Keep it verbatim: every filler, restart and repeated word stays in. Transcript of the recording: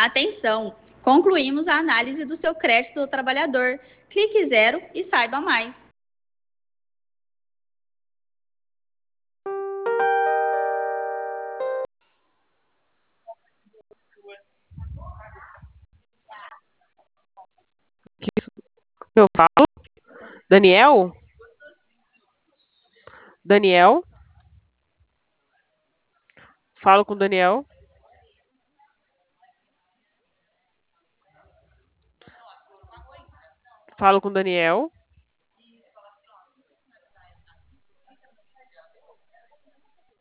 Atenção! Concluímos a análise do seu crédito do trabalhador. Clique zero e saiba mais. Eu falo? Daniel? Daniel? Falo com o Daniel. Falo com o Daniel.